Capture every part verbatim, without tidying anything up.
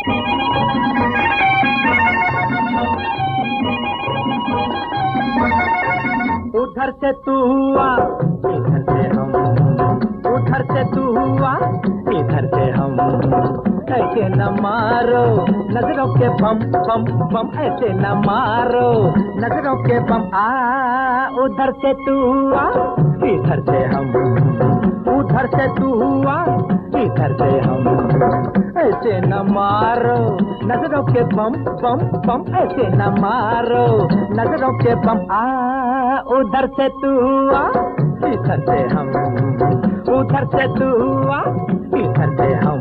उधर से तू हुआ इधर से हम, उधर से तू हुआ इधर से हम, ऐसे न मारो नजरों के बम बम बम, ऐसे न मारो नजरों के बम। आ उधर से तू हुआ इधर से हम, उधर से तू हुआ इधर से हम, ऐसे न मारो नजरों के बम बम बम, ऐसे न मारो नजरों के बम। आ उधर से तू हुआ इधर से हम, उधर से तू हुआ इधर से हम।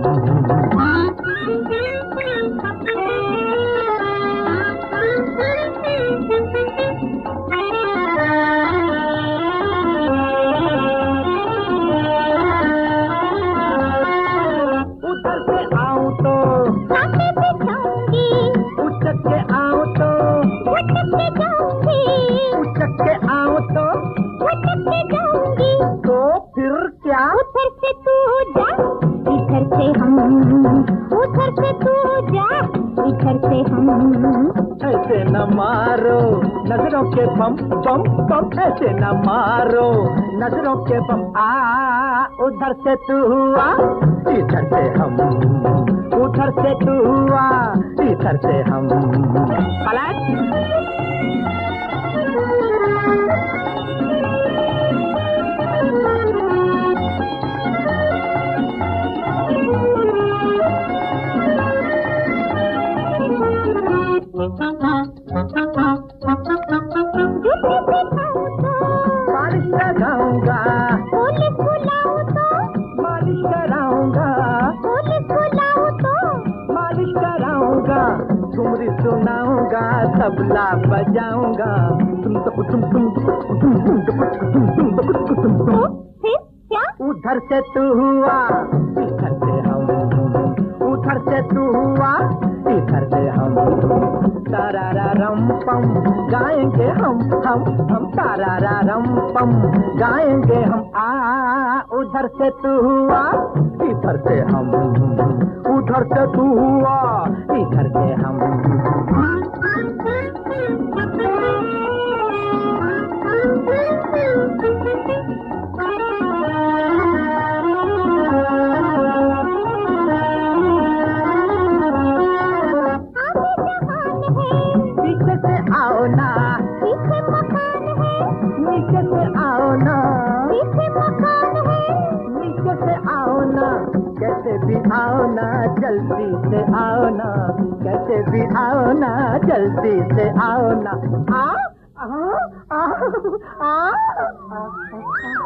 उधर से आऊं तो आगे से जाऊंगी, उचक के आऊं तो उचक के जाऊंगी, उचक के आऊं तो उचक के जाऊंगी। तो फिर क्या? उधर से तू जा इधर से हम, उधर से तू जा इधर से हम, ऐसे न मारो नजरों के बम बम बम, ऐसे न मारो नजरों के बम। आ उधर से तू हुआ इधर से हम, उधर से तू हुआ इधर से हम। पलट बारिश लगाऊंगा, पुलिस बुलाऊं तो मालिश कराऊंगा, पुलिस बुलाऊं तो मालिश कराऊंगा, ठुमरी सुनाऊंगा, तबला बजाऊंगा, तुम तो तुम तुम फिर क्या? उधर से तू हुआ इधर से हम, उधर से तू हुआ इधर से हम, तारारा रम पम गाएंगे हम हम हम, तारारा रम पम गाएंगे हम। आ उधर से तू हुआ इधर से हम, उधर से तू हुआ इधर से हम। पीछे से आओ ना, पीछे मकान है, नीचे से आओ ना, पीछे मकान है, नीचे से आओ ना, कैसे भी आओ ना, जल्दी से आओ ना, कैसे भी आओ ना, जल्दी से आओ ना। आ आ आ आ